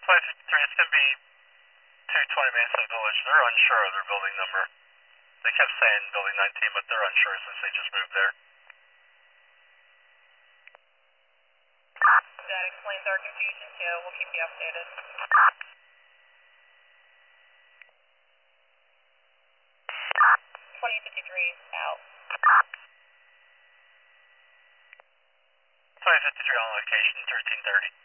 2053, it's going to be 220 Mesa Village. They're unsure of their building number. They kept saying building 19, but they're unsure since they just moved there. That explains our confusion too. We'll keep you updated. 2053 out. 2053 on location, 1330.